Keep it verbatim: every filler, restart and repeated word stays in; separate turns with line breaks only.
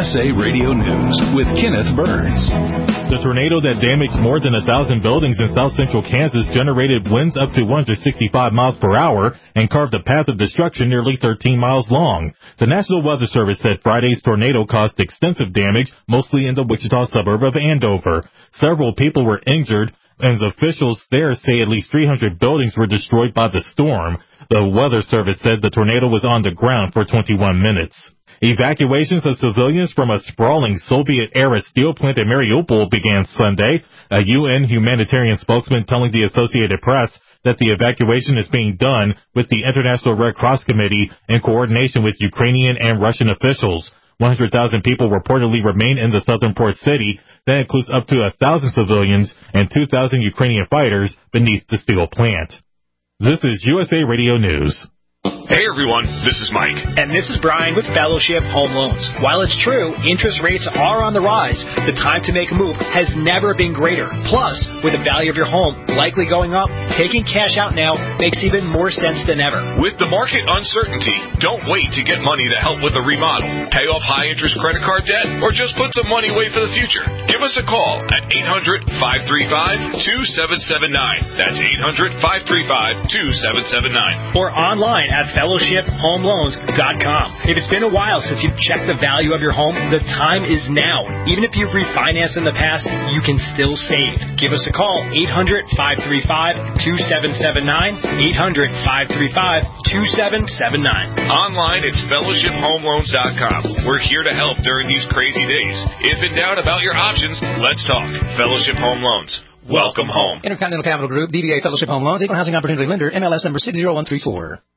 S A Radio News with Kenneth Burns.
The tornado that damaged more than a thousand buildings in south central Kansas generated winds up to one hundred sixty-five miles per hour and carved a path of destruction nearly thirteen miles long. The National Weather Service said Friday's tornado caused extensive damage, mostly in the Wichita suburb of Andover. Several people were injured, and officials there say at least three hundred buildings were destroyed by the storm. The Weather Service said the tornado was on the ground for twenty-one minutes. Evacuations of civilians from a sprawling Soviet-era steel plant in Mariupol began Sunday. A U N humanitarian spokesman telling the Associated Press that the evacuation is being done with the International Red Cross Committee in coordination with Ukrainian and Russian officials. one hundred thousand people reportedly remain in the southern port city. That includes up to one thousand civilians and two thousand Ukrainian fighters beneath the steel plant. This is U S A Radio News.
Hey everyone, this is Mike.
And this is Brian with Fellowship Home Loans. While it's true, interest rates are on the rise, the time to make a move has never been greater. Plus, with the value of your home likely going up, taking cash out now makes even more sense than ever.
With the market uncertainty, don't wait to get money to help with a remodel, pay off high-interest credit card debt, or just put some money away for the future. Give us a call at eight hundred, five three five, two seven seven nine. That's eight hundred, five three five, two seven seven nine.
Or online at fellowship home loans dot com. If it's been a while since you've checked the value of your home, the time is now. Even if you've refinanced in the past, you can still save. Give us a call, eight hundred, five three five, two seven seven nine, eight hundred, five three five, two seven seven nine.
Online, it's fellowship home loans dot com. We're here to help during these crazy days. If in doubt about your options, let's talk. Fellowship Home Loans. Welcome home.
Intercontinental Capital Group, D B A Fellowship Home Loans, Equal Housing Opportunity Lender, M L S number six zero one three four.